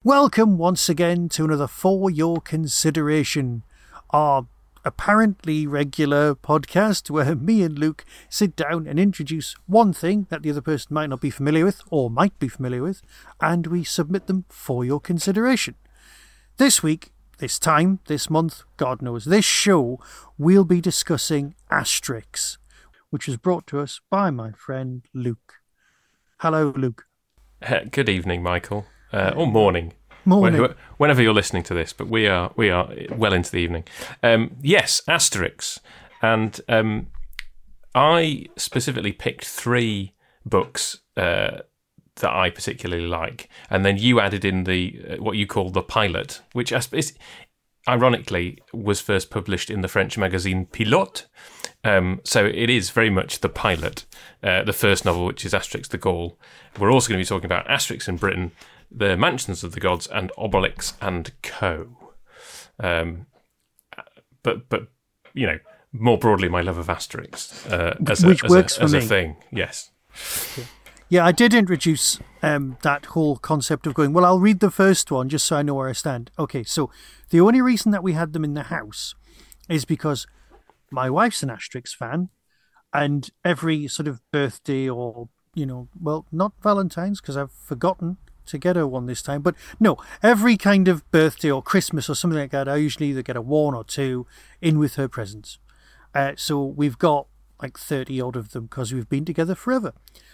Welcome once again to another For Your Consideration, our apparently regular podcast where me and Luke sit down and introduce one thing that the other person might not be familiar with or might be familiar with, and we submit them for your consideration. This week, this time, this month, God knows, this show, we'll be discussing Asterix, which was brought to us by my friend Luke. Hello, Luke. Good evening, Michael. Or morning. Morning. Whenever you're listening to this, but we are well into the evening. Yes, Asterix. And I specifically picked 3 books that I particularly like. And then you added in the what you call the pilot, which is, ironically was first published in the French magazine Pilote. So it is very much the pilot, the first novel, which is Asterix the Gaul. We're also going to be talking about Asterix in Britain, the Mansions of the Gods, and Obelix and Co. But you know, more broadly, my love of Asterix as a thing. Yes. Yeah, I did introduce that whole concept of going, well, I'll read the first one just so I know where I stand. Okay, so the only reason that we had them in the house is because my wife's an Asterix fan, and every sort of birthday or, you know, well, not Valentine's because I've forgotten to get her one this time, but no, every kind of birthday or Christmas or something like that, I usually either get a 1 or 2 in with her presents. So we've got like 30 odd of them because we've been together forever.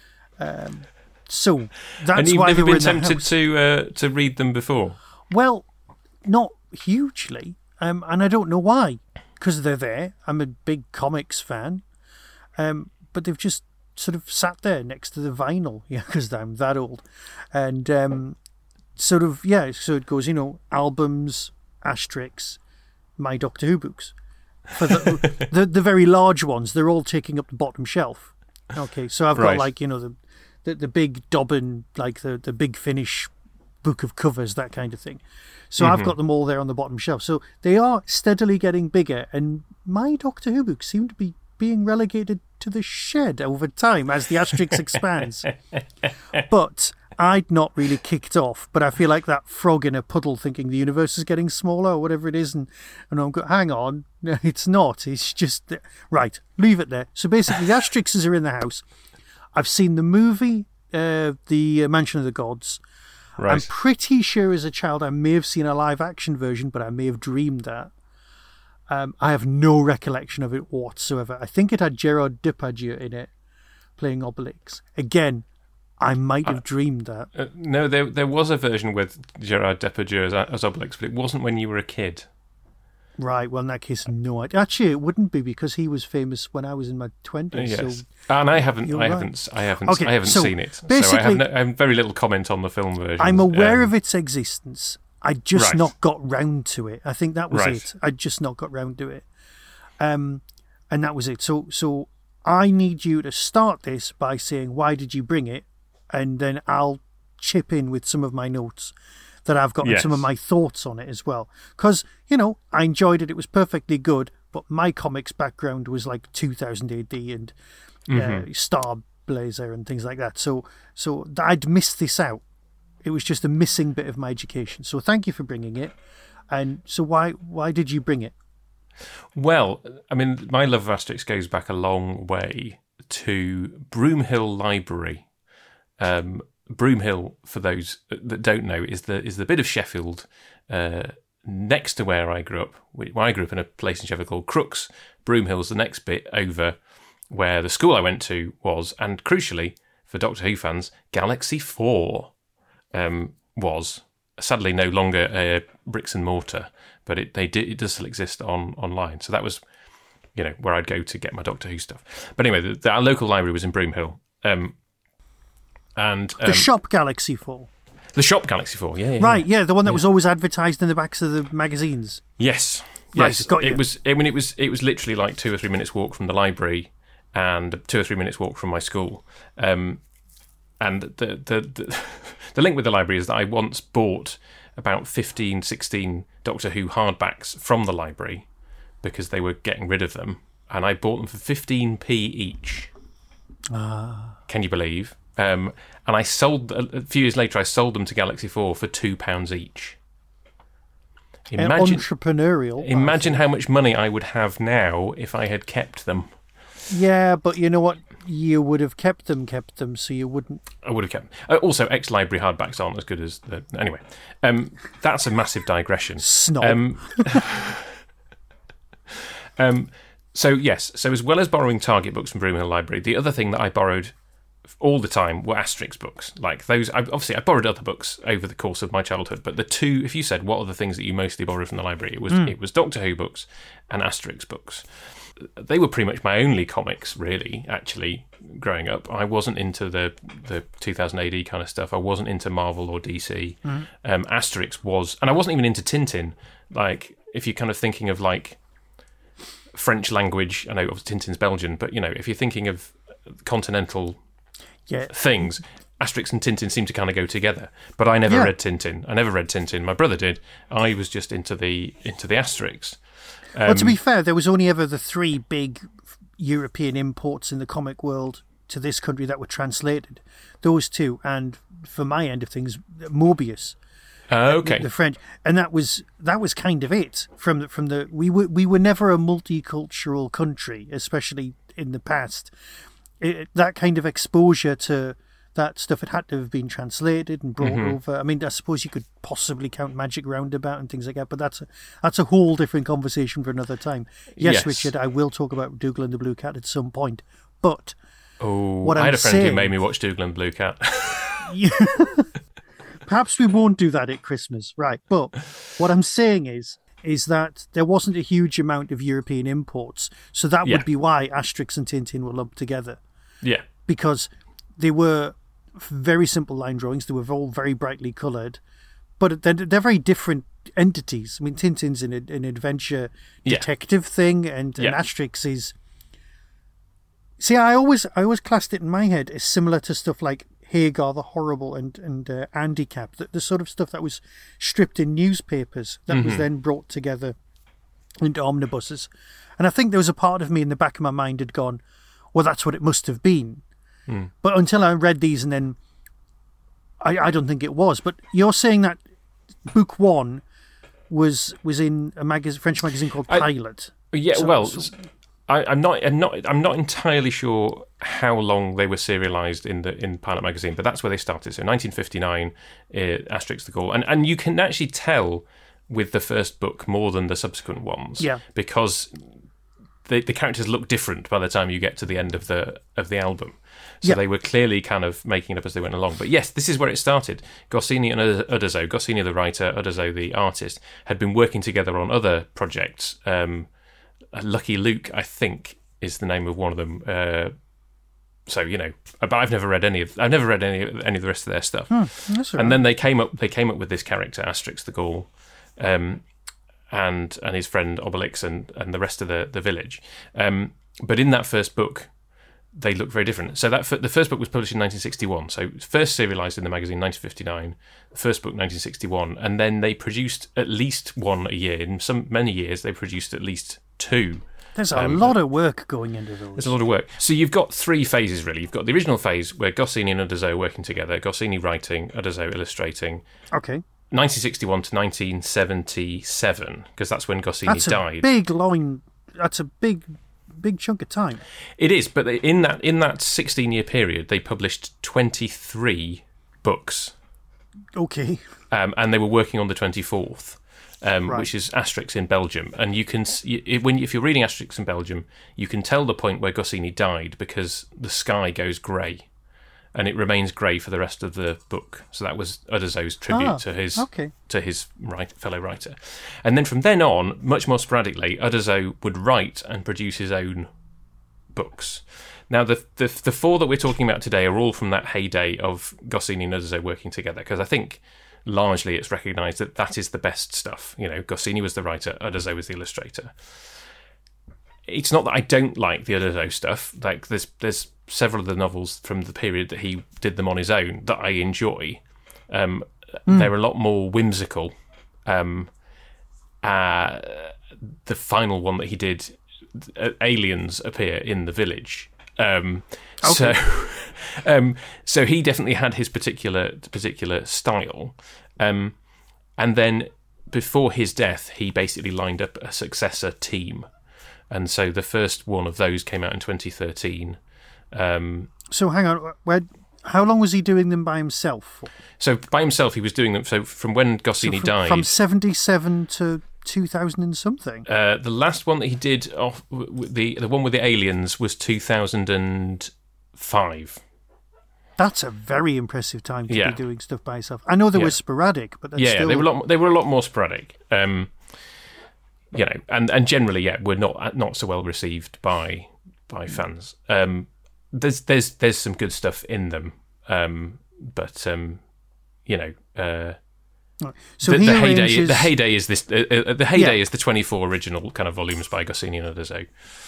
So that's and you've why never they were been in the tempted house. to read them before? Well, not hugely, and I don't know why, because they're there. I'm a big comics fan, but they've just sort of sat there next to the vinyl, because I'm that old, and so it goes, you know, albums, Asterix, my Doctor Who books. For the very large ones, they're all taking up the bottom shelf. Okay, so I've got like, you know, the big Dobbin, like the Big Finish book of covers, that kind of thing. So I've got them all there on the bottom shelf. So they are steadily getting bigger, and my Doctor Who books seem to be being relegated to the shed over time as the Asterix expands. But I'd not really kicked off, but I feel like that frog in a puddle thinking the universe is getting smaller or whatever it is, and I'm going, hang on, no, it's not, it's just, right, leave it there. So basically the Asterixes are in the house. I've seen the movie, the Mansion of the Gods. Right. I'm pretty sure as a child I may have seen a live action version, but I may have dreamed that. I have no recollection of it whatsoever. I think it had Gerard Depardieu in it, playing Obelix. Again, I might have dreamed that. No, there was a version with Gerard Depardieu as Obelix, but it wasn't when you were a kid. Right, well, in that case, no. Actually, it wouldn't be, because he was famous when I was in my 20s. Yes. So and I haven't seen it. So I have very little comment on the film version. I'm aware of its existence. I just not got round to it. I think that was it. I just not got round to it. And that was it. So I need you to start this by saying, why did you bring it? And then I'll chip in with some of my notes that I've got and some of my thoughts on it as well. Because, you know, I enjoyed it. It was perfectly good. But my comics background was like 2000 AD and Star Blazer and things like that. So I'd missed this out. It was just a missing bit of my education. So thank you for bringing it. And so why did you bring it? Well, I mean, my love of Asterix goes back a long way to Broomhill Library. Broomhill, for those that don't know, is the bit of Sheffield next to where I grew up. I grew up in a place in Sheffield called Crooks. Broomhill's the next bit over where the school I went to was, and crucially for Doctor Who fans, Galaxy 4 was sadly no longer bricks and mortar, but it does still exist online. So that was, you know, where I'd go to get my Doctor Who stuff. But anyway, our local library was in Broomhill. And the shop Galaxy 4. The shop Galaxy 4, yeah. Right, yeah, the one that was always advertised in the backs of the magazines. Yes. Right, yes. got you. It was literally like 2 or 3 minutes walk from the library and 2 or 3 minutes walk from my school. And the link with the library is that I once bought about 15, 16 Doctor Who hardbacks from the library because they were getting rid of them, and I bought them for 15p each. Can you believe? And I sold a few years later. I sold them to Galaxy 4 for £2 each. Entrepreneurial. Imagine how much money I would have now if I had kept them. Yeah, but you know what? You would have kept them, so you wouldn't. I would have kept them. Also, ex-library hardbacks aren't as good as the. Anyway, that's a massive digression. Snob. So yes, so as well as borrowing Target books from Broomhill Library, the other thing that I borrowed all the time were Asterix books. Like those, I borrowed other books over the course of my childhood, but the two, if you said what are the things that you mostly borrowed from the library, it was Doctor Who books and Asterix books. They were pretty much my only comics, really, actually, growing up. I wasn't into the 2000 AD kind of stuff. I wasn't into Marvel or DC. Asterix was... And I wasn't even into Tintin. Like, if you're kind of thinking of, like, French language... I know, obviously, Tintin's Belgian, but, you know, if you're thinking of continental things, Asterix and Tintin seem to kind of go together. But I never read Tintin. I never read Tintin. My brother did. I was just into the Asterix. Well, to be fair, there was only ever the three big European imports in the comic world to this country that were translated. Those two, and for my end of things, Mobius. Okay. The French, and that was kind of it. From the we were never a multicultural country, especially in the past. That kind of exposure to that stuff, it had to have been translated and brought over. I mean, I suppose you could possibly count Magic Roundabout and things like that, but that's a whole different conversation for another time. Yes, Richard, I will talk about Dougal and the Blue Cat at some point, but I had a friend who made me watch Dougal and the Blue Cat. Perhaps we won't do that at Christmas, right? But what I'm saying is that there wasn't a huge amount of European imports, so that would be why Asterix and Tintin were lumped together. Yeah. Because they were very simple line drawings. They were all very brightly coloured, but they're very different entities. I mean, Tintin's an adventure detective thing, and Asterix is... See, I always classed it in my head as similar to stuff like Hagar the Horrible and Handicap, the sort of stuff that was stripped in newspapers that was then brought together into omnibuses. And I think there was a part of me in the back of my mind had gone, well, that's what it must have been. But until I read these, and then I don't think it was. But you're saying that book one was in a French magazine called Pilot. I'm not entirely sure how long they were serialised in Pilot magazine, but that's where they started. So 1959, Asterix the Gaul, and you can actually tell with the first book more than the subsequent ones, because the characters look different by the time you get to the end of the album. So they were clearly kind of making it up as they went along. But yes, this is where it started. Goscinny and Uderzo, Goscinny the writer, Uderzo the artist, had been working together on other projects. Lucky Luke, I think, is the name of one of them. So but I've never read any of the rest of their stuff. That's right. And then they came up with this character, Asterix the Gaul, and his friend Obelix and the rest of the village. But in that first book, they look very different. So the first book was published in 1961. So first serialised in the magazine 1959, the first book 1961, and then they produced at least one a year. In many years, they produced at least two. There's a lot of work going into those. There's a lot of work. So you've got three phases, really. You've got the original phase where Goscinny and Uderzo are working together, Goscinny writing, Uderzo illustrating. Okay. 1961 to 1977, because that's when Goscinny died. Big line. That's a big chunk of time. It is, but in that 16-year period, they published 23 books. Okay. And they were working on the 24th. Which is Asterix in Belgium. And you can, if you're reading Asterix in Belgium, you can tell the point where Goscinny died because the sky goes grey, and it remains grey for the rest of the book. So that was Uderzo's tribute to his fellow writer. And then from then on, much more sporadically, Uderzo would write and produce his own books. Now, the four that we're talking about today are all from that heyday of Goscinny and Uderzo working together, because I think largely it's recognised that is the best stuff. Goscinny was the writer, Uderzo was the illustrator. It's not that I don't like the Uderzo stuff. Like there's several of the novels from the period that he did them on his own that I enjoy. They're a lot more whimsical. The final one that he did, aliens appear in the village, So, so he definitely had his particular style, and then before his death, he basically lined up a successor team, and so the first one of those came out in 2013. So hang on, how long was he doing them by himself for? So by himself, he was doing them. So from when Goscinny died, from 77 to 2000 and something. The last one that he did, the one with the aliens, was 2005. That's a very impressive time to be doing stuff by yourself. I know they were sporadic, but that's still... they were a lot more sporadic. And generally, were not so well received by fans. There's some good stuff in them, but So the heyday is this. The heyday is the 24 original kind of volumes by Goscinny and Uderzo,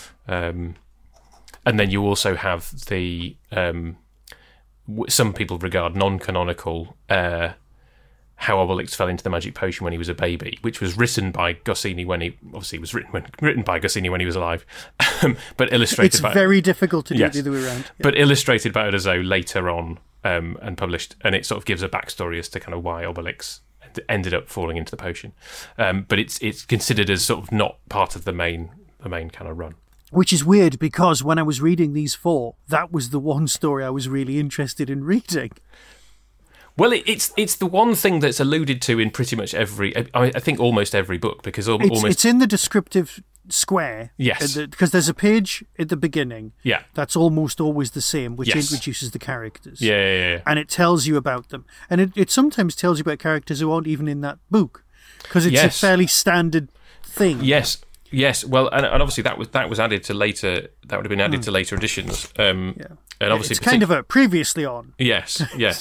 and then you also have the some people regard non-canonical How Obelix Fell into the Magic Potion When He Was a Baby, which was written by Goscinny when he obviously was written by Goscinny when he was alive, but illustrated. It's very difficult to do it the other way around. Yeah. But illustrated by Uderzo later on and published, and it sort of gives a backstory as to kind of why Obelix ended up falling into the potion. But it's considered as sort of not part of the main kind of run. Which is weird because when I was reading these four, that was the one story I was really interested in reading. Well, it's the one thing that's alluded to in pretty much I think almost every book, because it's in the descriptive square. Yes. Because there's a page at the beginning. Yeah. That's almost always the same, which introduces the characters. Yeah. And it tells you about them. And it sometimes tells you about characters who aren't even in that book, because it's a fairly standard thing. Yes. Well, and obviously that was added to later. That would have been added to later editions. And obviously it's kind of a previously on. Yes.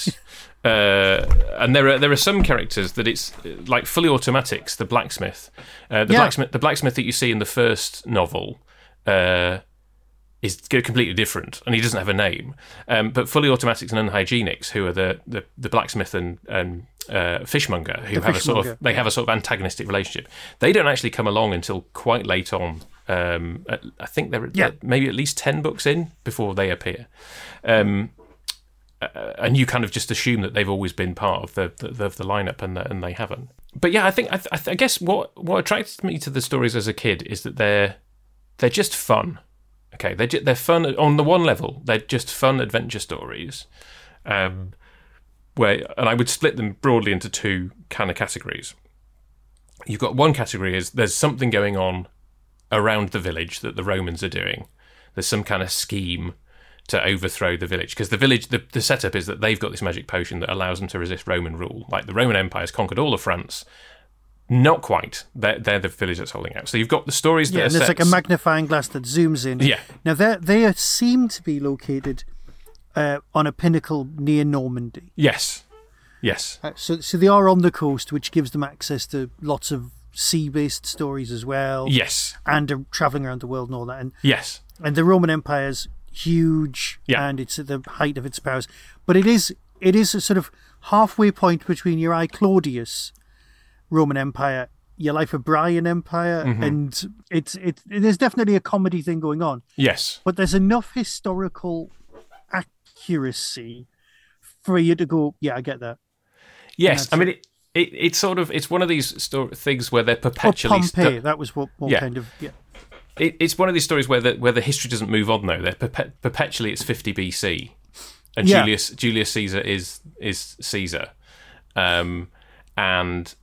And there are some characters that it's like Fully Automatics, the blacksmith. The blacksmith that you see in the first novel is completely different, and he doesn't have a name. But Fully Automatics and Unhygienics, who are the blacksmith and fishmonger, who have a sort of antagonistic relationship. They don't actually come along until quite late on. I think they're maybe at least 10 books in before they appear. And you kind of just assume that they've always been part of the lineup, and they haven't. But yeah, I guess what attracted me to the stories as a kid is that they're just fun. Okay, they're fun on the one level. They're just fun adventure stories, and I would split them broadly into two kind of categories. You've got one category is there's something going on around the village that the Romans are doing. There's some kind of scheme to overthrow the village, because the village, the setup is that they've got this magic potion that allows them to resist Roman rule. Like the Roman Empire has conquered all of France. Not quite. They're the village that's holding out. So you've got the stories that are and there's like a magnifying glass that zooms in. Yeah. Now they seem to be located on a pinnacle near Normandy. Yes. So they are on the coast, which gives them access to lots of sea-based stories as well. Yes. And are travelling around the world and all that. And yes. And the Roman Empire's huge, and it's at the height of its powers. But it is a sort of halfway point between your I Claudius Roman Empire, your Life of Brian Empire, and there's definitely a comedy thing going on. Yes. But there's enough historical accuracy for you to go, yeah, I get that. Yes, I mean it's sort of it's one of these things where they're perpetually. Pompeii, that was what kind of It's one of these stories where the history doesn't move on though. They're perpetually it's 50 BC, and Julius Caesar is Caesar, and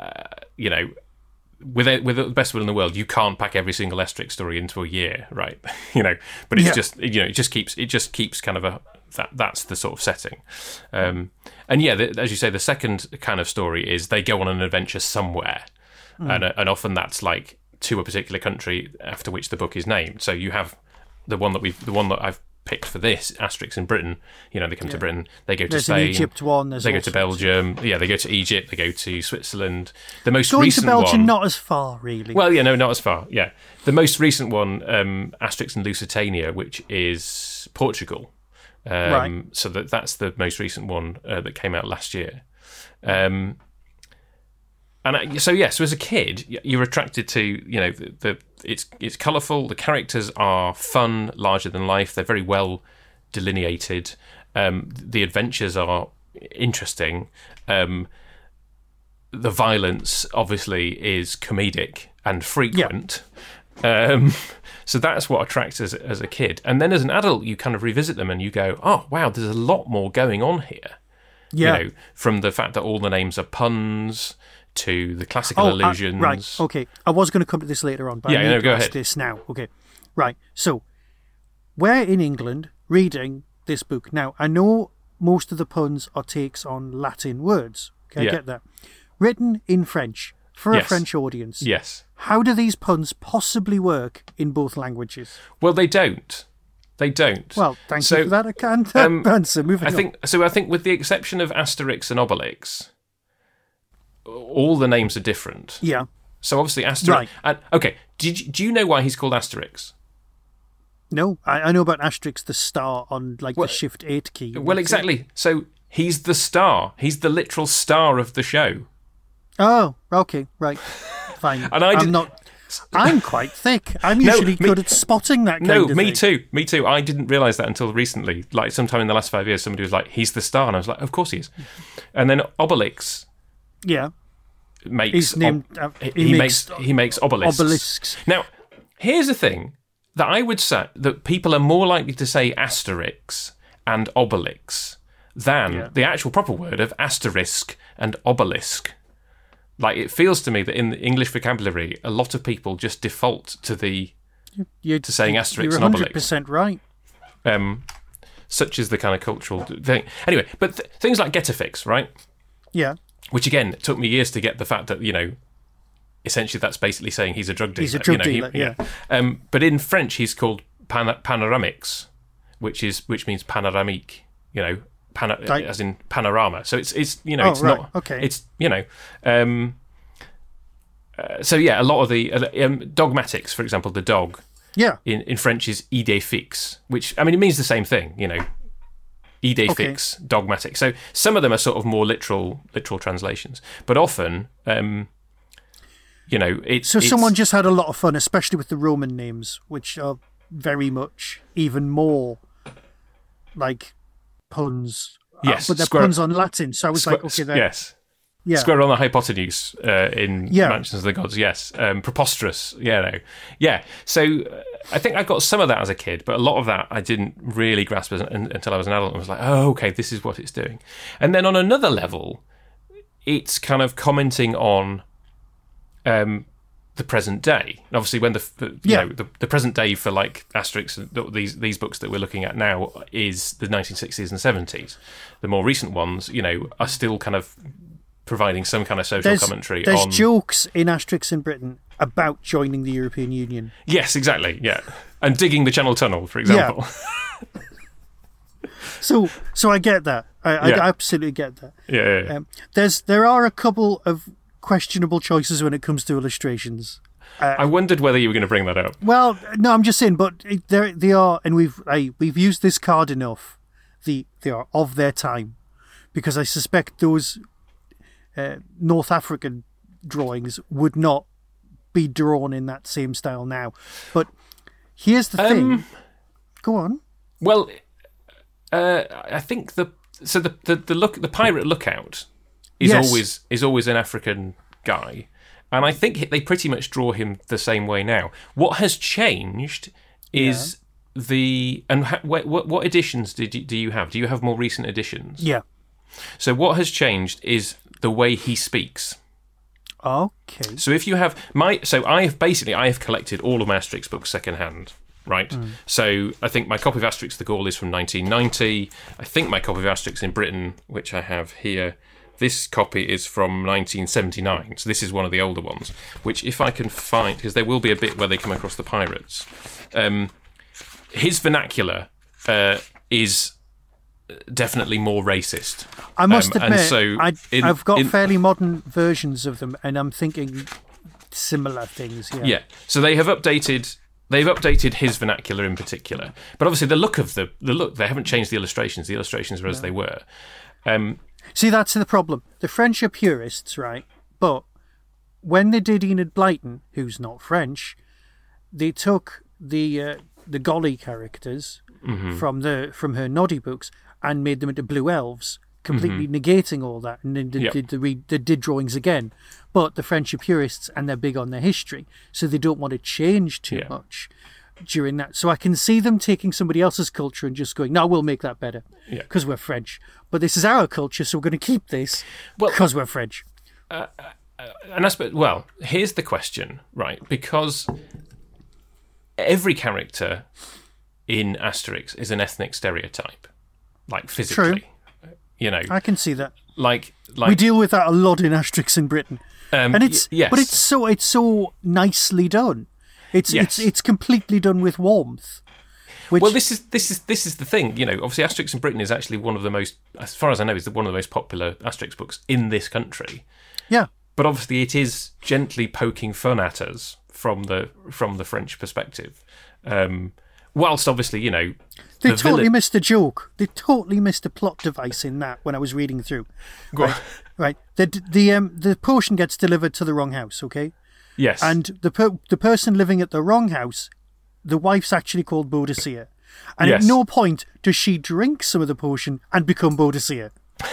with the best will in the world, you can't pack every single Asterix story into a year, right? But it's just it just keeps kind of that's the sort of setting, and as you say, the second kind of story is they go on an adventure somewhere, and often that's like to a particular country after which the book is named. So you have the one that I've picked for this, Asterix in Britain. They come to Britain, they go to Spain. There's an Egypt one. They go to Belgium. Yeah, they go to Egypt. They go to Switzerland. The most going recent to Belgium, one, not as far, really. Well, not as far. Yeah, the most recent one, Asterix in Lusitania, which is Portugal. Right. So that's the most recent one that came out last year. And So as a kid, you're attracted to, it's colourful. The characters are fun, larger than life. They're very well delineated. The adventures are interesting. The violence obviously is comedic and frequent. So that's what attracts us as a kid. And then as an adult, you kind of revisit them and you go, oh, wow, there's a lot more going on here. Yeah. From the fact that all the names are puns to the classical allusions. Right, okay. I was going to come to this later on, but I need to ask this now. Okay, right. So, we're in England reading this book. Now, I know most of the puns are takes on Latin words. Okay, I get that. Written in French, for a French audience. Yes. How do these puns possibly work in both languages? Well, they don't. They don't. Well, thank you for that. I can't answer. Moving on. I think with the exception of Asterix and Obelix, all the names are different. Yeah. So obviously Asterix... Right. Okay, do you know why he's called Asterix? No, I know about Asterix, the star on the Shift 8 key. Well, exactly. So he's the star. He's the literal star of the show. Oh, okay, right. Fine. And I'm quite thick. I'm usually good at spotting that kind of thing. No, me too. I didn't realise that until recently. Like, sometime in the last 5 years, somebody was like, he's the star. And I was like, of course he is. And then Obelix... Yeah. Makes... He's named... he makes obelisks. Obelisks. Now, here's the thing that I would say that people are more likely to say Asterix and Obelix than the actual proper word of asterisk and obelisk. Like, it feels to me that in the English vocabulary, a lot of people just default to saying Asterix and Obelix. You're 100% right. Such is the kind of cultural thing. Anyway, but things like Getafix, right? Yeah. Which, again, took me years to get the fact that, essentially that's basically saying he's a drug dealer. He's a drug dealer, yeah. But in French, he's called Panoramix, which means panoramique, as in panorama. So it's it's not... Okay. It's, so, yeah, a lot of the... dogmatics, for example, the dog, in French is idée fixe, which, it means the same thing, idée fixe, dogmatic. So some of them are sort of more literal translations. But often... someone just had a lot of fun, especially with the Roman names, which are very much even more like puns. Yes, but they're puns on Latin. So I was yes, Square on the hypotenuse in Mansions of the Gods. Yes, preposterous. Yeah. So I think I got some of that as a kid, but a lot of that I didn't really grasp until I was an adult and was like, oh, okay, this is what it's doing. And then on another level, it's kind of commenting on the present day. And obviously, when the present day for like Asterix and these books that we're looking at now is the 1960s and 70s. The more recent ones, are still kind of providing some kind of social commentary. There's jokes in Asterix in Britain about joining the European Union. Yes, exactly. Yeah, and digging the Channel Tunnel, for example. Yeah. So I get that. I absolutely get that. Yeah. There are a couple of questionable choices when it comes to illustrations. I wondered whether you were going to bring that up. Well, no, I'm just saying, but they are, and we've used this card enough. They are of their time, because I suspect those North African drawings would not be drawn in that same style now. But here's the thing. Go on. Well, I think the pirate lookout is always an African guy, and I think they pretty much draw him the same way now. What has changed is what editions do you have? Do you have more recent editions? Yeah. So what has changed is the way he speaks. Okay. So if you have I have collected all of my Asterix books secondhand. Right, So I think my copy of Asterix the Gaul is from 1990. I think my copy of Asterix in Britain, which I have here, this copy is from 1979. So this is one of the older ones, which if I can find, because there will be a bit where they come across the pirates. His vernacular is definitely more racist. I must admit, I've got fairly modern versions of them, and I'm thinking similar things. Yeah. So they have updated. They've updated his vernacular in particular, but obviously the look they haven't changed the illustrations. The illustrations are as they were. See, that's the problem. The French are purists, right? But when they did Enid Blyton, who's not French, they took the Golly characters from her Noddy books and made them into blue elves, completely negating all that, and then they did drawings again. But the French are purists and they're big on their history, so they don't want to change too much during that. So I can see them taking somebody else's culture and just going, no, we'll make that better because we're French. But this is our culture, so we're going to keep this because we're French. And I suppose, well, here's the question, right? Because every character in Asterix is an ethnic stereotype, like physically. True. You know, I can see that. Like we deal with that a lot in Asterix in Britain, and it's yes. but it's so nicely done. It's completely done with warmth. Well, this is the thing. You know, obviously, Asterix in Britain is actually one of the most, as far as I know, is one of the most popular Asterix books in this country. Yeah. But obviously, it is gently poking fun at us from the French perspective. Whilst obviously, you know, they totally missed a joke. They totally missed a plot device in that when I was reading through. Right. The potion gets delivered to the wrong house. Okay. Yes. And the person living at the wrong house, the wife's actually called Boadicea, and at no point does she drink some of the potion and become Boadicea.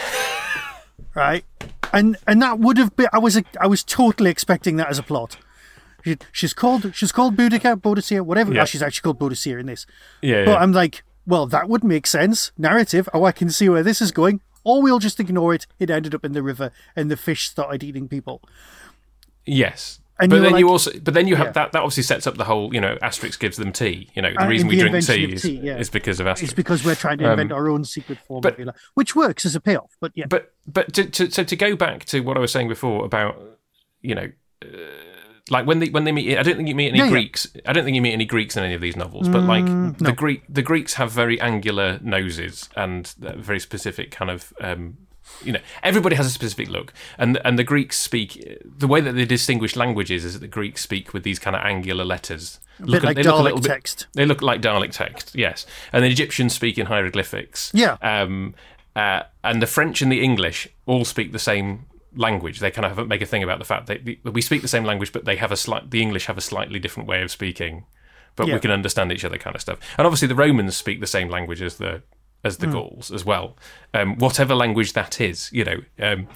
Right. And that would have been. I was totally expecting that as a plot. She's called Boadicea, whatever. Yeah. She's actually called Boadicea in this. Yeah. But I'm like, well, that would make sense. Narrative. Oh, I can see where this is going. Or we'll just ignore it. It ended up in the river, and the fish started eating people. Yes. And but then you have that obviously sets up the whole, you know, Asterix gives them tea. You know, the reason we drink tea is because of Asterix. It's because we're trying to invent our own secret formula, which works as a payoff. But yeah. But to go back to what I was saying before about, you know, like when they meet, I don't think you meet any Greeks. I don't think you meet any Greeks in any of these novels. But like the Greeks have very angular noses and very specific kind of. You know, everybody has a specific look, and the Greeks speak the way that they distinguish languages is that the Greeks speak with these kind of angular letters. They look like Dalek text. They look like Dalek text, yes. And the Egyptians speak in hieroglyphics. Yeah. And the French and the English all speak the same language. They kind of make a thing about the fact that we speak the same language, but they have the English have a slightly different way of speaking, but we can understand each other, kind of stuff. And obviously, the Romans speak the same language as the Gauls as well, whatever language that is, you know.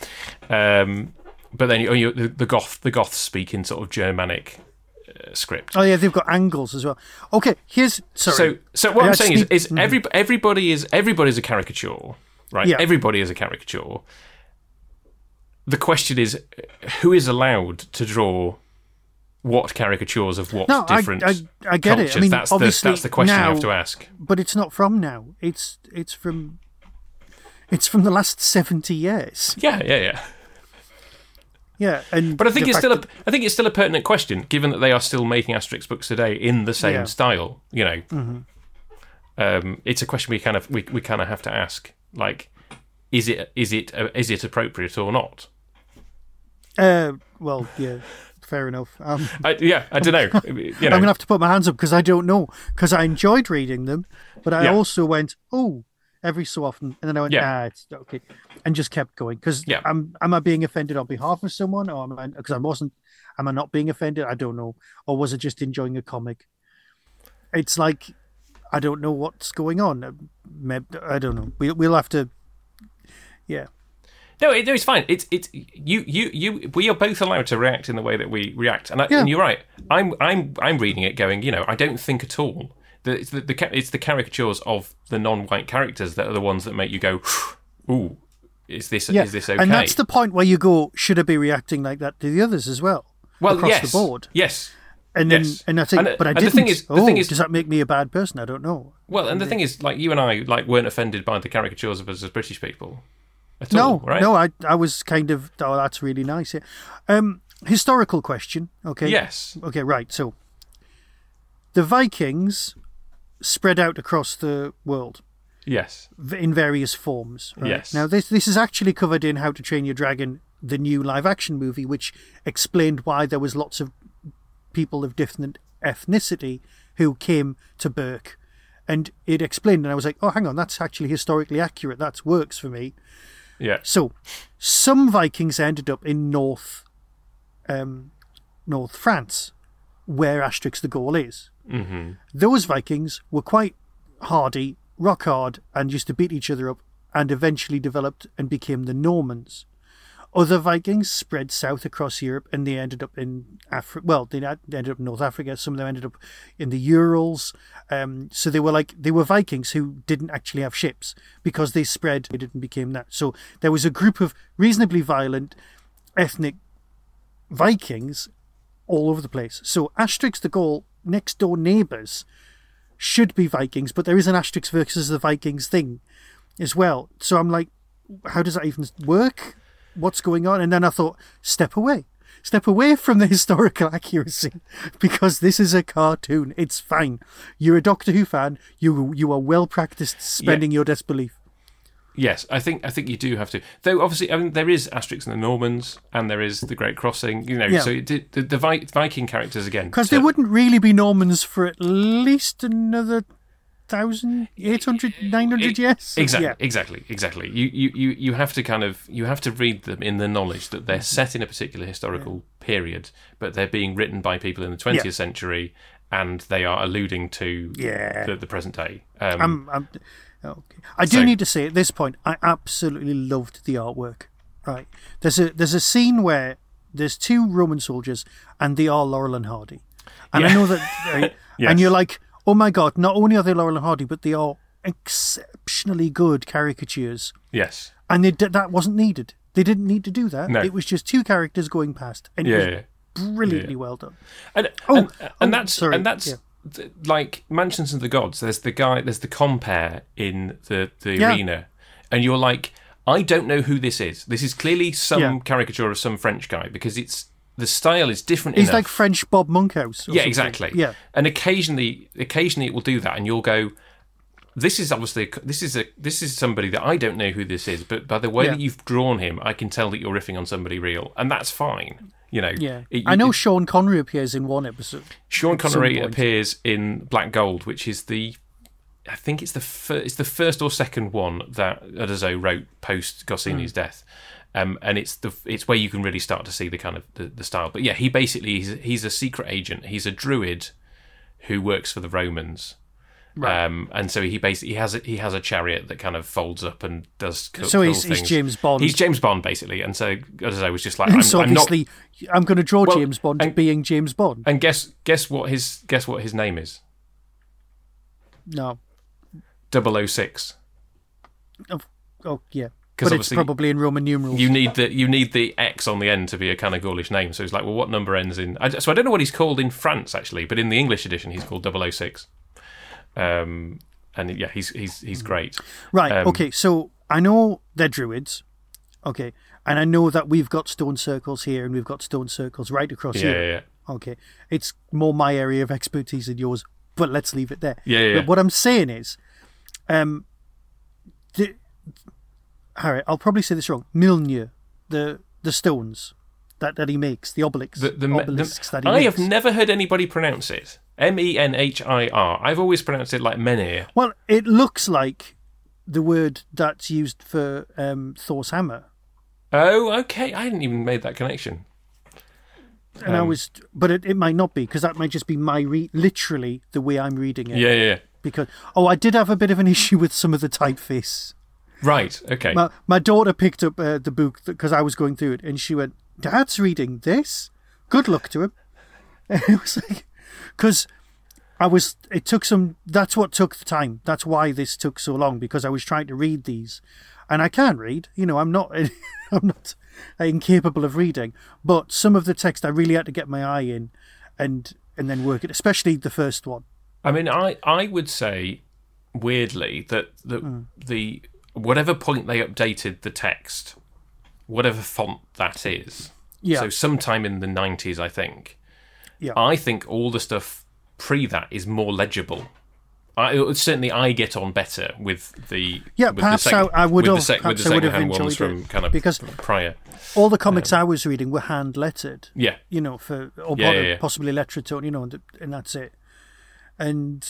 But then the Goths speak in sort of Germanic script. Oh yeah, they've got angles as well. Okay, so what I'm saying is everybody's a caricature, right? Yeah. Everybody is a caricature. The question is, who is allowed to draw what caricatures of what different I get cultures? it. I mean, that's obviously the question now, you have to ask. But it's not from now. It's from the last 70 years. Yeah. Yeah, but I think it's still a pertinent question, given that they are still making Asterix books today in the same style. You know, it's a question we kind of have to ask. Like, is it appropriate or not? Well, yeah. Fair enough. I don't know. You know. I'm going to have to put my hands up because I don't know. Because I enjoyed reading them, but I also went, every so often. And then I went, it's okay. And just kept going. Because am I being offended on behalf of someone? Or am I not being offended? I don't know. Or was I just enjoying a comic? It's like, I don't know what's going on. I don't know. We'll have to, No, it's fine. It's you. We are both allowed to react in the way that we react, and you're right. I'm reading it, going, you know, I don't think at all that it's the caricatures of the non-white characters that are the ones that make you go, ooh, is this okay? And that's the point where you go, should I be reacting like that to the others as well? Well, across the board, yes. And then, and I think, but I didn't. The thing is, does that make me a bad person? I don't know. Well, and the thing is, like, you and I, like, weren't offended by the caricatures of us as British people. No, right? No, I was kind of, that's really nice. Historical question, okay? Yes. Okay, right. So, the Vikings spread out across the world. Yes. In various forms. Right? Yes. Now, this is actually covered in How to Train Your Dragon, the new live-action movie, which explained why there was lots of people of different ethnicity who came to Berk. And it explained, and I was like, oh, hang on, that's actually historically accurate. That works for me. Yeah. So, some Vikings ended up in North North France, where Asterix the Gaul is. Mm-hmm. Those Vikings were quite hardy, rock hard, and used to beat each other up, and eventually developed and became the Normans. Other Vikings spread south across Europe, and they ended up in Africa. Well, they ended up in North Africa. Some of them ended up in the Urals. So they were Vikings who didn't actually have ships because they spread. They didn't become that. So there was a group of reasonably violent ethnic Vikings all over the place. So Asterix the Gaul, next door neighbours, should be Vikings, but there is an Asterix versus the Vikings thing as well. So I'm like, how does that even work? What's going on? And then I thought, step away from the historical accuracy, because this is a cartoon. It's fine. You're a Doctor Who fan. You are well practiced spending your disbelief. Yes, I think you do have to. Though obviously, I mean, there is Asterix and the Normans, and there is the Great Crossing. So the Viking characters again, because they wouldn't really be Normans for at least another 1,800, 900 years. Exactly. You have to read them in the knowledge that they're set in a particular historical period, but they're being written by people in the 20th century, and they are alluding to the present day. Okay. I do need to say at this point, I absolutely loved the artwork. Right, there's a scene where there's two Roman soldiers, and they are Laurel and Hardy, and I know that, and you're like, oh my God! Not only are they Laurel and Hardy, but they are exceptionally good caricatures. Yes, and that wasn't needed. They didn't need to do that. No. It was just two characters going past, and it was brilliantly well done. And that's. Like Mansions of the Gods, there's the compare in the arena, and you're like, I don't know who this is. This is clearly some caricature of some French guy, because the style is different He's enough. like French Bob Monkhouse. Yeah, exactly. Yeah, and occasionally it will do that, and you'll go, this is somebody that I don't know who this is, but by the way that you've drawn him, I can tell that you're riffing on somebody real, and that's fine. I know Sean Connery appears in one episode. Sean Connery appears in Black Gold, which is I think it's the first or second one that Uderzo wrote post Goscinny's death, and it's where you can really start to see the kind of the style. But yeah, he's a secret agent. He's a druid who works for the Romans. Right. And so he has a chariot that kind of folds up and does cool he's things. James Bond. He's James Bond basically, and so as I was just like, I'm going to draw James Bond being James Bond. And guess what his name is? No. 006. Oh yeah. But it's probably in Roman numerals. You need the X on the end to be a kind of Gaulish name. So it's like, well, what number ends in? So I don't know what he's called in France actually, but in the English edition he's called 006. And yeah, he's great. Right. Okay. So I know they're druids. Okay, and I know that we've got stone circles here, and we've got stone circles right across here. Yeah. Okay, it's more my area of expertise than yours, but let's leave it there. Yeah. But what I'm saying is, Harry, I'll probably say this wrong. Milnir, the stones that he makes, the obelisks that he makes. I have never heard anybody pronounce it. Menhir. I've always pronounced it like Menhir. Well, it looks like the word that's used for Thor's hammer. Oh, okay. I hadn't even made that connection. And but it might not be, because that might just be literally the way I'm reading it. Yeah. Because I did have a bit of an issue with some of the typeface. Right. Okay. My daughter picked up the book because I was going through it, and she went, "Dad's reading this. Good luck to him." And it was like, because that's what took the time. That's why this took so long, because I was trying to read these, and I can read. I'm not incapable of reading, but some of the text I really had to get my eye in, and then work it, especially the first one. I mean, I would say weirdly that the whatever point they updated the text, whatever font that is. Yeah. So sometime in the 90s, I think. Yeah. I think all the stuff pre that is more legible. Certainly, I get on better with the perhaps I would have second-hand ones from kind of because prior. All the comics I was reading were hand lettered. Yeah, possibly Lettertone, and that's it. And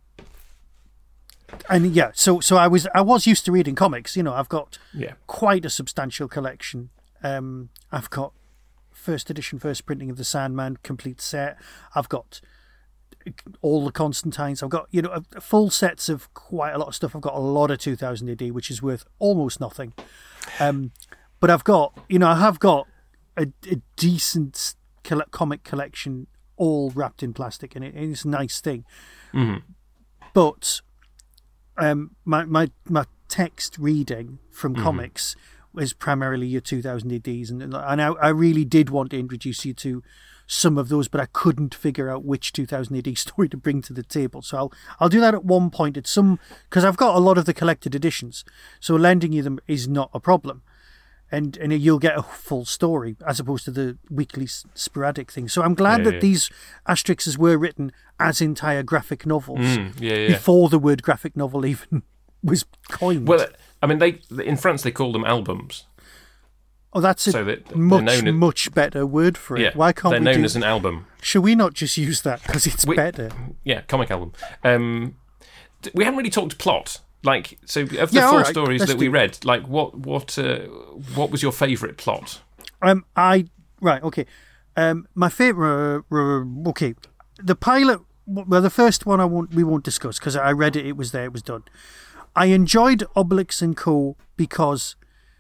yeah, so I was used to reading comics. I've got quite a substantial collection. I've got first edition, first printing of the Sandman complete set. I've got all the Constantines. I've got, full sets of quite a lot of stuff. I've got a lot of 2000 AD, which is worth almost nothing. But I've got, I have got a decent comic collection all wrapped in plastic, and it's a nice thing. Mm-hmm. But my text reading from comics is primarily your 2000 ADs, and I really did want to introduce you to some of those, but I couldn't figure out which 2000 AD story to bring to the table. So I'll do that at one point at some, because I've got a lot of the collected editions, so lending you them is not a problem. And you'll get a full story as opposed to the weekly sporadic thing. So I'm glad that these Asterixes were written as entire graphic novels before the word graphic novel even was coined. Well, I mean, in France they call them albums. Oh, that's a much better word for it. Yeah, why can't they're known as an album? Should we not just use that because it's better? Yeah, comic album. We haven't really talked plot. Like, so of the four stories that we read, like what was your favourite plot? My favourite. Okay, the pilot. Well, the first one we won't discuss because I read it. It was there. It was done. I enjoyed Obelix and Co. because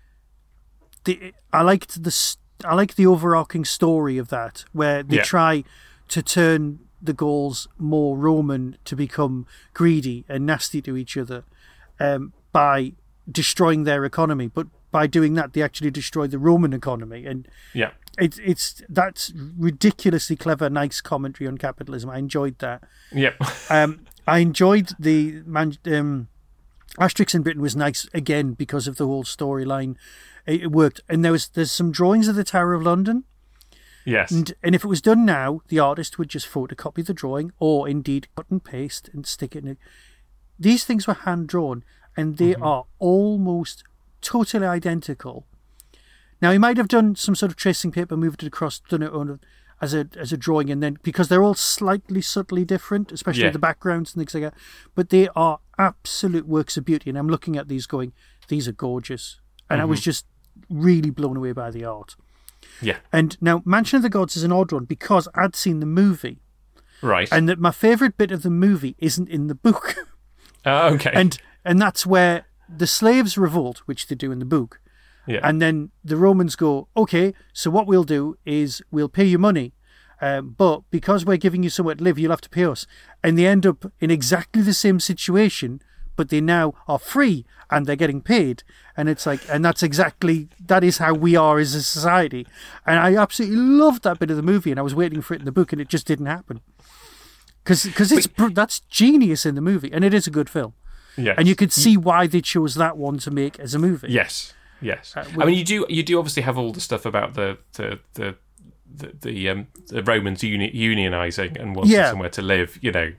I liked the overarching story of that, where they try to turn the Gauls more Roman to become greedy and nasty to each other. By destroying their economy, but by doing that, they actually destroy the Roman economy, and that's ridiculously clever, nice commentary on capitalism. I enjoyed that. Yep. I enjoyed the Asterix in Britain was nice again because of the whole storyline. It worked, and there's some drawings of the Tower of London. Yes. And if it was done now, the artist would just photocopy the drawing, or indeed cut and paste and stick it in. These things were hand-drawn, and they are almost totally identical. Now, he might have done some sort of tracing paper, moved it across, done it as a drawing, and then, because they're all slightly subtly different, especially the backgrounds and things like that, but they are absolute works of beauty, and I'm looking at these going, these are gorgeous. And I was just really blown away by the art. Yeah. And now, Mansion of the Gods is an odd one, because I'd seen the movie. Right. And that my favourite bit of the movie isn't in the book. Okay. And that's where the slaves revolt, which they do in the book. Yeah. And then the Romans go, okay, so what we'll do is we'll pay you money, but because we're giving you somewhere to live, you'll have to pay us. And they end up in exactly the same situation, but they now are free and they're getting paid. And it's like, and that is how we are as a society. And I absolutely loved that bit of the movie, and I was waiting for it in the book, and it just didn't happen. Because that's genius in the movie, and it is a good film. Yes. And you could see why they chose that one to make as a movie. Yes. I mean, you do obviously have all the stuff about the Romans unionizing and wanting somewhere to live.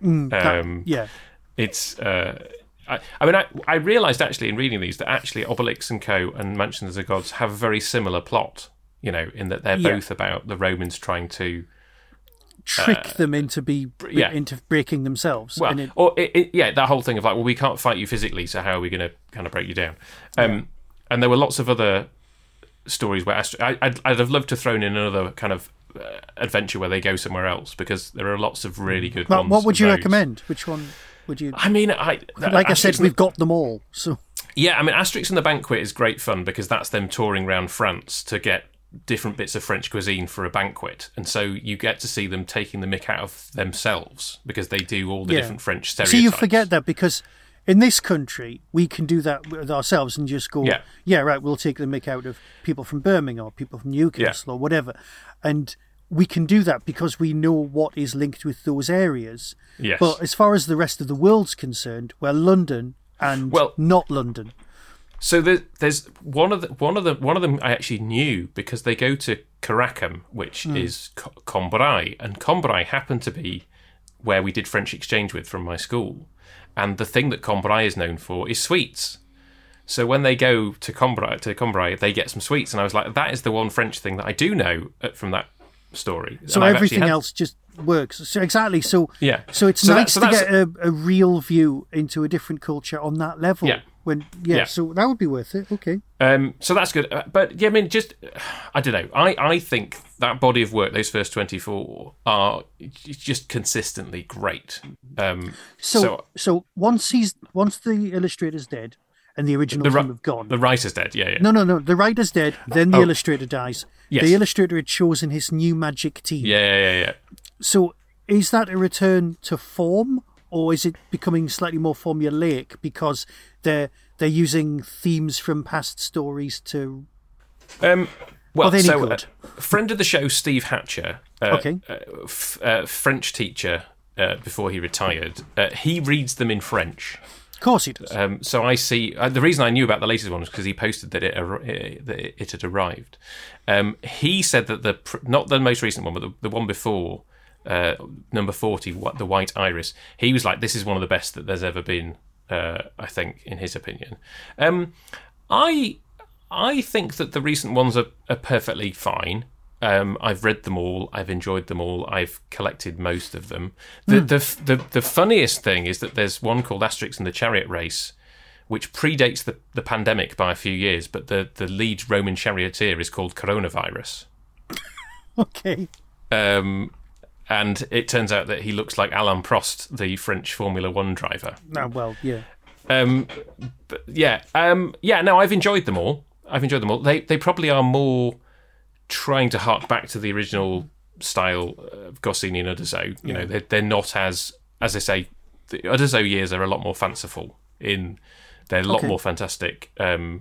It's. I realised actually in reading these that actually Obelix and Co. and Mansion of the Gods have a very similar plot. In that they're both about the Romans trying to trick them into breaking themselves. Well, that whole thing of like, well, we can't fight you physically, so how are we going to kind of break you down? And there were lots of other stories where I'd have loved to thrown in another kind of adventure where they go somewhere else, because there are lots of really good ones. What would you recommend? Which one would you? I mean, I said, we've got them all. So yeah, I mean, Asterix and the Banquet is great fun because that's them touring around France to get different bits of French cuisine for a banquet, and so you get to see them taking the mick out of themselves because they do all the different French stereotypes. So you forget that, because in this country we can do that with ourselves and just go, we'll take the mick out of people from Birmingham or people from Newcastle or whatever, and we can do that because we know what is linked with those areas. Yes. But as far as the rest of the world's concerned, we're London and not London. So there's one of them I actually knew because they go to Caracas, which is Combray, and Combray happened to be where we did French exchange with from my school, and the thing that Combray is known for is sweets. So when they go to Combray, they get some sweets, and I was like, that is the one French thing that I do know from that story. So everything else just works. So exactly. So it's nice to get a real view into a different culture on that level. Yeah. Yeah. So that would be worth it. Okay. So that's good. But yeah, I mean, I don't know. I think that body of work, those first 24, are just consistently great. So once the illustrator's dead and the original team have gone, the writer's dead. Yeah. No. The writer's dead. Then the illustrator dies. Yes. The illustrator had chosen his new magic team. Yeah. So is that a return to form, or is it becoming slightly more formulaic because they're using themes from past stories to? Friend of the show, Steve Hatcher, French teacher before he retired, he reads them in French. Of course he does. So I see. The reason I knew about the latest one was because he posted that it had arrived. He said that not the most recent one, but the one before, number 40, the White Iris. He was like, "This is one of the best that there's ever been." I think, in his opinion, I think that the recent ones are perfectly fine. I've read them all. I've enjoyed them all. I've collected most of them. The funniest thing is that there's one called Asterix and the Chariot Race, which predates the pandemic by a few years, but the lead Roman charioteer is called Coronavirus. Okay. And it turns out that he looks like Alain Prost, the French Formula One driver. Oh, well, yeah. No, I've enjoyed them all. They probably are more trying to hark back to the original style of Goscinny and Uderzo. You know, they're not as I say, the Uderzo years are a lot more fanciful. They're a lot more fantastic. They're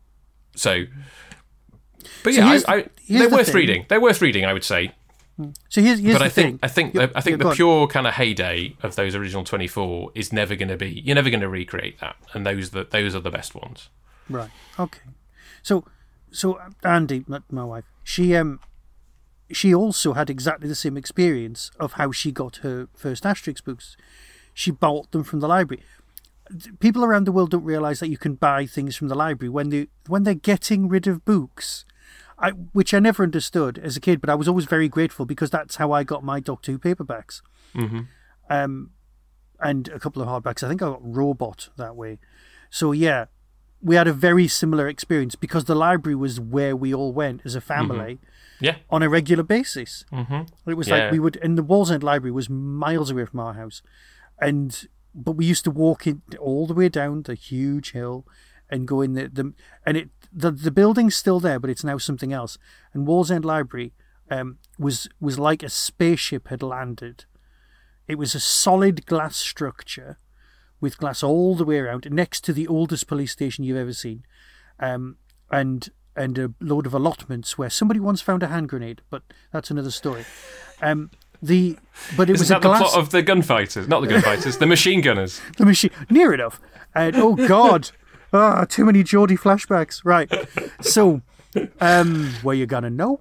worth reading. They're worth reading, I would say. So here's but the thing. I think the pure kind of heyday of those original 24 is never going to be. You're never going to recreate that, and those are the best ones. Right. Okay. So Andy, my wife, she also had exactly the same experience of how she got her first Asterix books. She bought them from the library. People around the world don't realise that you can buy things from the library when they're getting rid of books. Which I never understood as a kid, but I was always very grateful because that's how I got my Doctor Who paperbacks. Mm-hmm. And a couple of hardbacks. I think I got Robot that way. So yeah, we had a very similar experience because the library was where we all went as a family on a regular basis. Mm-hmm. It was like we would, and the Wallsend Library was miles away from our house. But we used to walk in all the way down the huge hill and go in the building's still there, but it's now something else. And Wallsend Library was like a spaceship had landed. It was a solid glass structure with glass all the way around, next to the oldest police station you've ever seen, and a load of allotments where somebody once found a hand grenade, but that's another story. The plot of the gunfighters, not the gunfighters, the machine gunners. Near enough. And oh God. Too many Geordie flashbacks. Right. So, were you gonna know?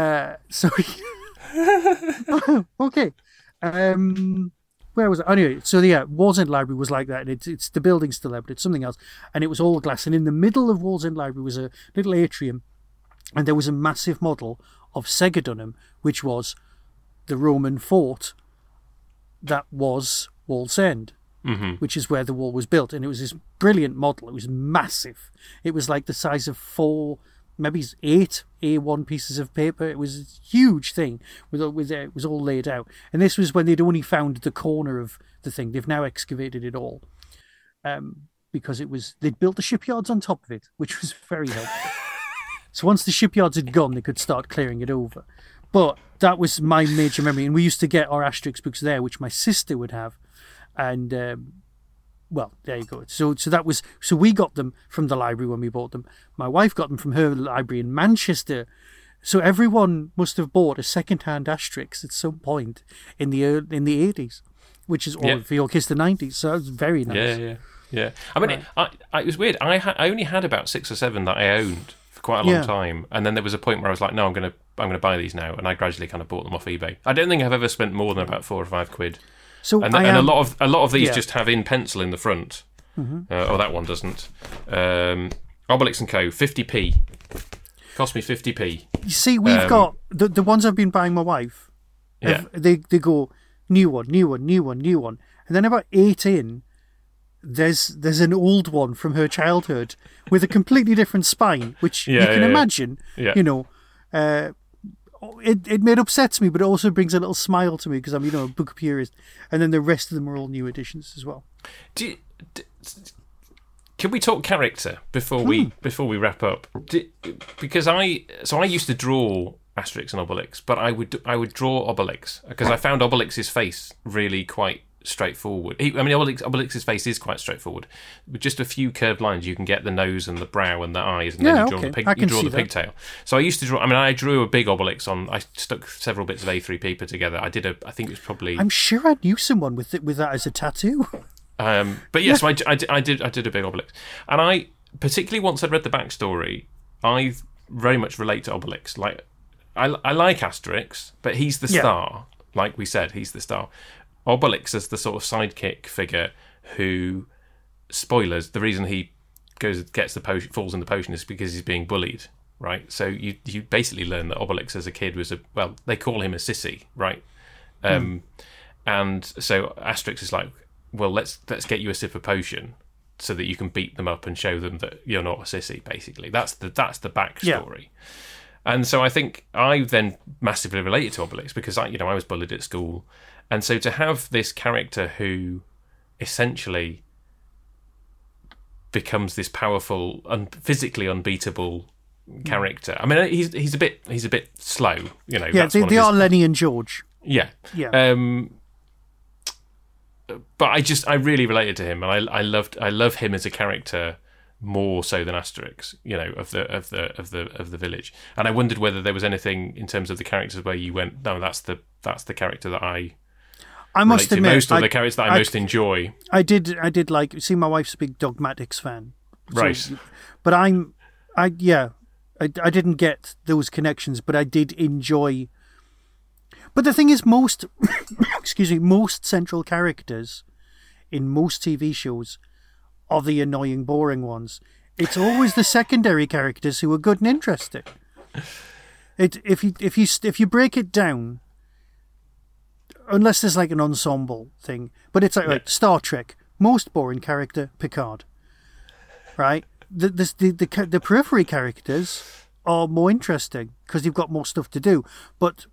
Okay. Where was it? Anyway, so Wallsend Library was like that, and it's the building's still there, but it's something else. And it was all glass. And in the middle of Wallsend Library was a little atrium, and there was a massive model of Segedunum, which was the Roman fort that was Wallsend. Mm-hmm. Which is where the wall was built, and it was this brilliant model. It was massive. It was like the size of 4, maybe 8 A1 pieces of paper. It was a huge thing. It was all laid out, and this was when they'd only found the corner of the thing. They've now excavated it all, because they'd built the shipyards on top of it, which was very helpful. So once the shipyards had gone, they could start clearing it over. But that was my major memory, and we used to get our Asterix books there, which my sister would have. And there you go. So we got them from the library when we bought them. My wife got them from her library in Manchester. So everyone must have bought a second-hand Asterix at some point in the 80s, which is all for your kids the 90s. So it was very nice. Yeah. I mean, it was weird. I only had about 6 or 7 that I owned for quite a long time, and then there was a point where I was like, no, I'm gonna buy these now, and I gradually kind of bought them off eBay. I don't think I've ever spent more than about 4 or 5 quid. So and a lot of these just have in pencil in the front. Mm-hmm. That one doesn't. Obelix and Co. 50p. Cost me 50p. You see, we've got the ones I've been buying my wife. They go new one, and then about 8 in, there's an old one from her childhood with a completely different spine, which you can imagine. Yeah. You know, it upsets me, but it also brings a little smile to me because I'm a book purist, and then the rest of them are all new editions as well. Can we talk character before we wrap up? Because I used to draw Asterix and Obelix, but I would draw Obelix because I found Obelix's face really quite straightforward. Obelix's face is quite straightforward. With just a few curved lines, you can get the nose and the brow and the eyes, and then you draw the pigtail. So I used to draw. I drew a big Obelix on. I stuck several bits of A3 paper together. I think it was probably. I'm sure I knew someone with that as a tattoo. But yes, I did a big Obelix, and I particularly once I'd read the backstory, I very much relate to Obelix. Like I like Asterix, but he's the star. Like we said, he's the star. Obelix is the sort of sidekick figure who, spoilers, the reason he gets the potion, falls in the potion is because he's being bullied, right? So you basically learn that Obelix as a kid was they call him a sissy, right? And so Asterix is like, well, let's get you a sip of potion so that you can beat them up and show them that you're not a sissy, basically. That's the backstory. Yeah. And so I think I then massively related to Obelix because I was bullied at school. And so to have this character who essentially becomes this powerful, physically unbeatable character. I mean, he's a bit slow, Yeah, they are Lenny and George. Yeah. But I really related to him, and I love him as a character more so than Asterix, of the village. And I wondered whether there was anything in terms of the characters where you went, no, that's the character that I must admit, most of the characters that I most enjoy. I did like. See, my wife's a big Dogmatics fan, right? But I didn't get those connections, but I did enjoy. But the thing is, most central characters in most TV shows are the annoying, boring ones. It's always the secondary characters who are good and interesting. If you break it down, unless there's like an ensemble thing, but it's like Star Trek, most boring character, Picard, right? The periphery characters are more interesting because you've got more stuff to do, but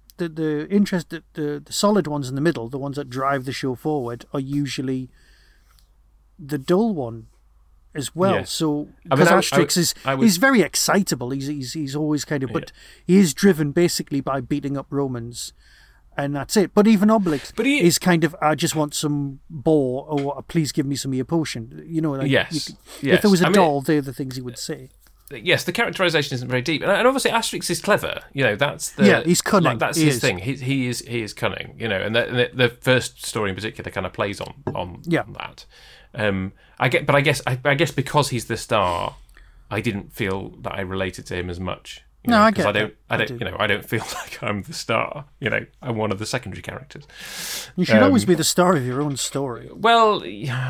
the solid ones in the middle, the ones that drive the show forward, are usually the dull one as well. Yes. So because Asterix he's very excitable. He's always kind of, but he is driven basically by beating up Romans, and that's it. But even Obelix is kind of, I just want some boar, or please give me some of your potion. Yes. If there was a doll, they're the things he would say. Yes, the characterization isn't very deep, and obviously Asterix is clever. That's he's cunning. Like, that's his thing. He is cunning. And the first story in particular kind of plays on that. I guess because he's the star, I didn't feel that I related to him as much. I get that. I don't feel like I'm the star. I'm one of the secondary characters. You should always be the star of your own story. Well,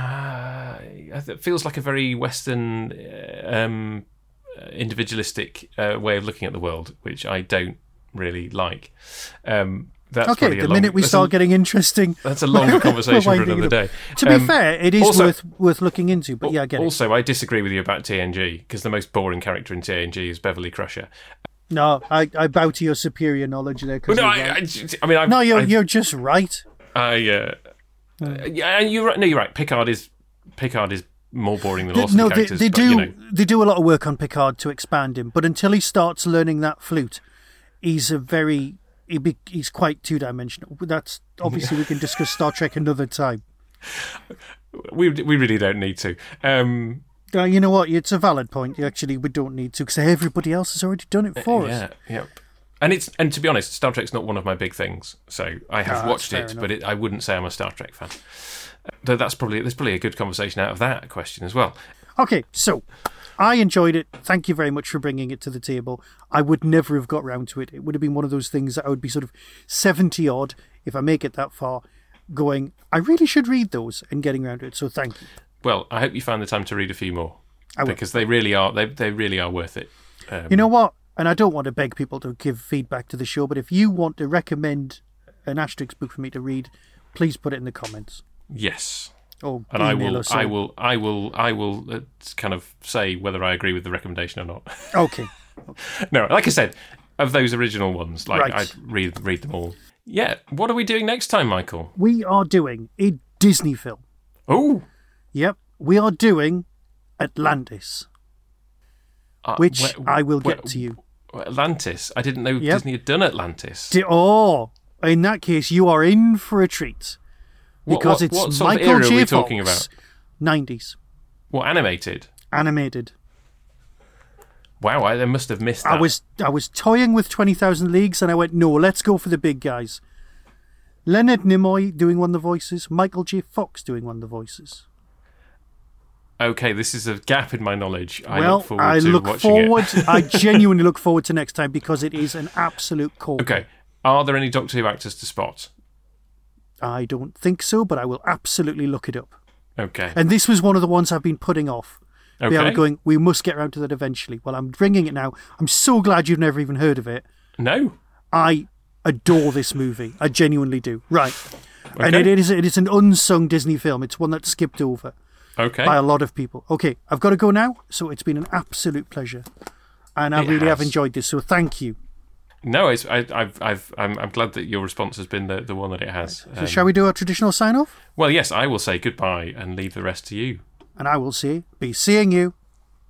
it feels like a very Western. Individualistic way of looking at the world, which I don't really like. That's the minute we start getting interesting, that's a longer conversation for another day. To be fair, it is also worth looking into. But I get it. Also, I disagree with you about TNG because the most boring character in TNG is Beverly Crusher. No, I bow to your superior knowledge there. You're just right. You're right. Picard is more boring than Awesome characters. They do a lot of work on Picard to expand him, but until he starts learning that flute, he's quite two-dimensional. That's obviously we can discuss Star Trek another time. We really don't need to. You know what? It's a valid point. Actually, we don't need to because everybody else has already done it for us. Yeah. And to be honest, Star Trek's not one of my big things. So I have watched it, but I wouldn't say I'm a Star Trek fan. Though there's probably a good conversation out of that question as well. Okay, so I enjoyed it. Thank you very much for bringing it to the table. I would never have got round to it. It would have been one of those things that I would be sort of 70-odd, if I make it that far, going, I really should read those, and getting round to it. So thank you. Well, I hope you find the time to read a few more. Because they really are worth it. You know what? And I don't want to beg people to give feedback to the show, but if you want to recommend an Asterix book for me to read, please put it in the comments. Yes. Oh, and I email will, us all. I will kind of say whether I agree with the recommendation or not. Okay. No, like I said, of those original ones, like Right. I'd read them all. Yeah. What are we doing next time, Michael? We are doing a Disney film. Oh, Yep. We are doing Atlantis, which I will get to you. Atlantis. I didn't know Yep. Disney had done Atlantis. In that case, you are in for a treat. Because it's what sort of Michael era J. are we Fox, talking about? 90s, What, animated? animated. Wow, I must have missed that. I was toying with 20,000 Leagues, and I went, no, let's go for the big guys. Leonard Nimoy doing one of the voices, Michael J. Fox doing one of the voices. Okay, this is a gap in my knowledge. I Well, look forward to watching it. I genuinely look forward to next time because it is an absolute corker. Okay, are there any Doctor Who actors to spot? I don't think so, but I will absolutely look it up. Okay. And this was one of the ones I've been putting off. Okay. I'm going, we must get around to that eventually. Well, I'm bringing it now. I'm so glad you've never even heard of it. No. I adore this movie. I genuinely do. Right. Okay. And it is an unsung Disney film. It's one that's skipped over Okay. by a lot of people. Okay, I've got to go now. So it's been an absolute pleasure. And I really have has. enjoyed this. So thank you. No, I'm glad that your response has been the one that it has. So shall we do our traditional sign-off? Well, yes, I will say goodbye and leave the rest to you. And I will say, be seeing you.